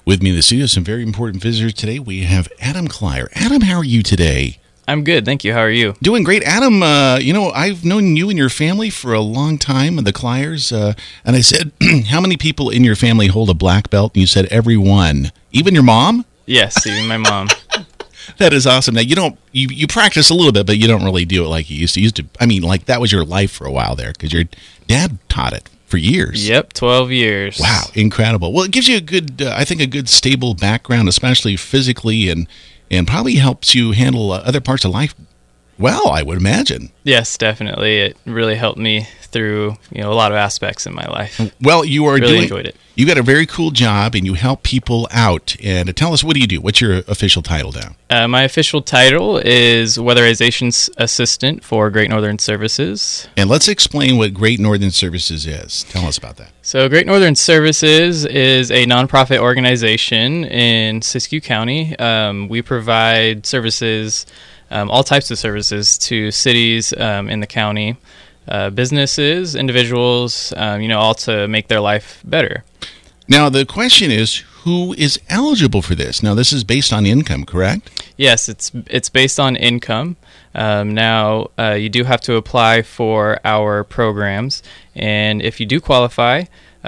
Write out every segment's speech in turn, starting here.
With me in the studio, some very important visitors today. We have Adam Clyer. Adam, how are you today? I'm good, thank you. How are you? Doing great. Adam, I've known you and your family for a long time, the Clyers, and I said, how many people in your family hold a black belt? And you said every one. Even your mom? Yes, even my mom. That is awesome. Now, you practice a little bit, but you don't really do it like you used to. I mean, like that was your life for a while there because your dad taught it for years. Yep, 12 years. Wow, incredible. Well, it gives you a good stable background, especially physically, and probably helps you handle other parts of life well, I would imagine. Yes, definitely. It really helped me through a lot of aspects in my life. Well, you are really enjoyed it. You got a very cool job, and you help people out. And tell us, what do you do? What's your official title now? My official title is Weatherization Assistant for Great Northern Services. And let's explain what Great Northern Services is. Tell us about that. So Great Northern Services is a nonprofit organization in Siskiyou County. We provide services, all types of services to cities in the county, businesses, individuals, all to make their life better. Now, the question is, who is eligible for this? Now, this is based on income, correct? Yes, it's based on income. Now, you do have to apply for our programs, and if you do qualify,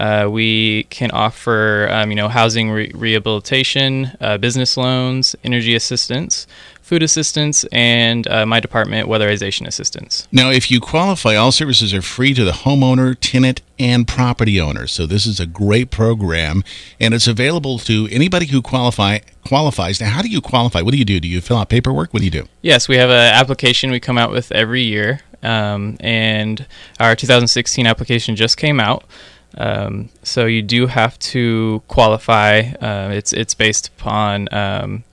we can offer, housing rehabilitation, business loans, energy assistance, food assistance, and my department, weatherization assistance. Now, if you qualify, all services are free to the homeowner, tenant, and property owner. So this is a great program, and it's available to anybody who qualifies. Now, how do you qualify? What do you do? Do you fill out paperwork? What do you do? Yes, we have an application we come out with every year, and our 2016 application just came out. So you do have to qualify. It's based upon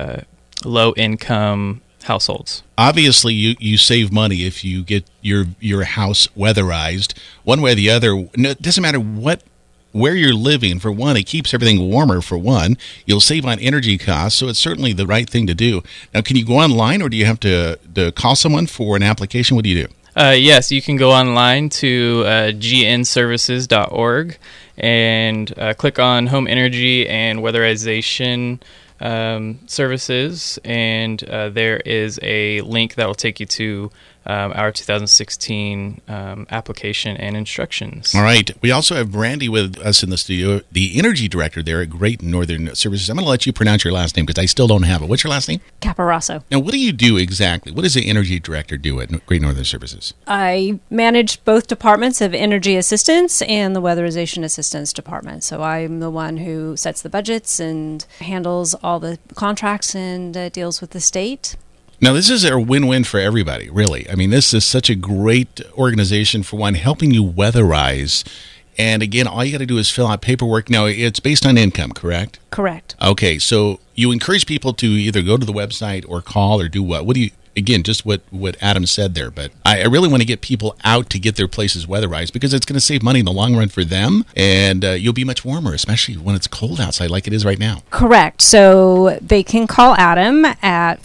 low-income households. Obviously, you save money if you get your house weatherized one way or the other. It doesn't matter where you're living. For one, it keeps everything warmer. For one, you'll save on energy costs, so it's certainly the right thing to do. Now, can you go online, or do you have to call someone for an application? What do you do? Yes, you can go online to gnservices.org and click on Home Energy and Weatherization services, and there is a link that will take you to our 2016 application and instructions. All right. We also have Brandy with us in the studio, the Energy Director there at Great Northern Services. I'm going to let you pronounce your last name because I still don't have it. What's your last name? Caparasso. Now, what do you do exactly? What does the Energy Director do at Great Northern Services? I manage both departments of Energy Assistance and the Weatherization Assistance Department. So I'm the one who sets the budgets and handles all the contracts and deals with the state. Now, this is a win-win for everybody, really. I mean, this is such a great organization, for one, helping you weatherize. And again, all you got to do is fill out paperwork. Now, it's based on income, correct? Correct. Okay, so you encourage people to either go to the website or call or do what? What do you... Again, just what Adam said there, but I really want to get people out to get their places weatherized because it's going to save money in the long run for them, and you'll be much warmer, especially when it's cold outside like it is right now. Correct. So they can call Adam at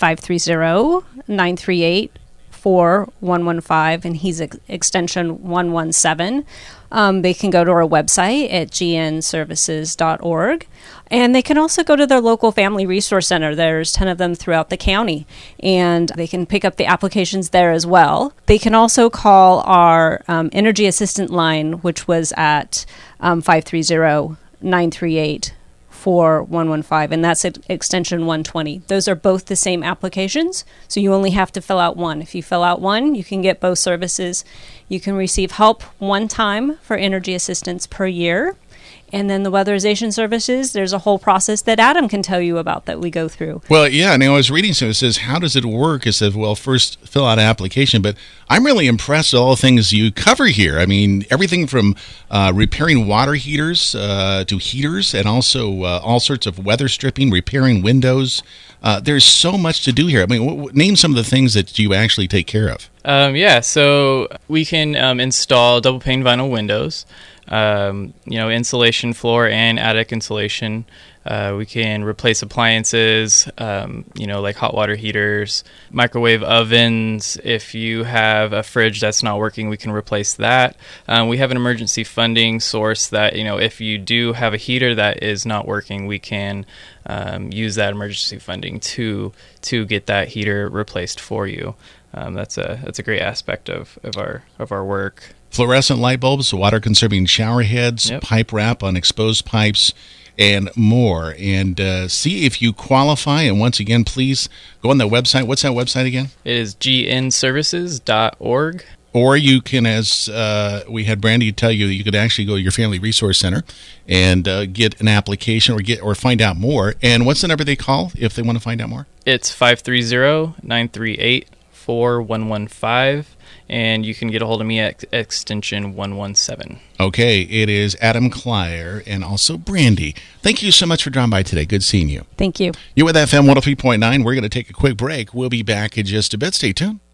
530-938-4115, and he's extension 117. They can go to our website at gnservices.org, and they can also go to their local family resource center. There's 10 of them throughout the county, and they can pick up the applications there as well. They can also call our energy assistant line, which was at 530-938-4115, and that's at extension 120. Those are both the same applications, so you only have to fill out one. If you fill out one, you can get both services. You can receive help one time for energy assistance per year. And then the weatherization services, there's a whole process that Adam can tell you about that we go through. Well, yeah, and I was reading some, it says, how does it work? It says, well, first fill out an application, but I'm really impressed with all the things you cover here. I mean, everything from repairing water heaters to heaters, and also all sorts of weather stripping, repairing windows. There's so much to do here. I mean, name some of the things that you actually take care of. So we can install double pane vinyl windows. insulation, floor and attic insulation. We can replace appliances, like hot water heaters, microwave ovens. If you have a fridge that's not working, we can replace that. We have an emergency funding source that, if you do have a heater that is not working, we can use that emergency funding to get that heater replaced for you. That's a great aspect of our work. Fluorescent light bulbs, water-conserving shower heads, Yep. pipe wrap on exposed pipes, and more. And see if you qualify. And once again, please go on the website. What's that website again? It is gnservices.org. Or you can, as we had Brandy tell you, you could actually go to your Family Resource Center and get an application or find out more. And what's the number they call if they want to find out more? It's 530-938-4115, and you can get a hold of me at extension 117. Okay, it is Adam Clyer and also Brandy. Thank you so much for dropping by today. Good seeing you. Thank you. You're with FM 103.9. We're going to take a quick break. We'll be back in just a bit. Stay tuned.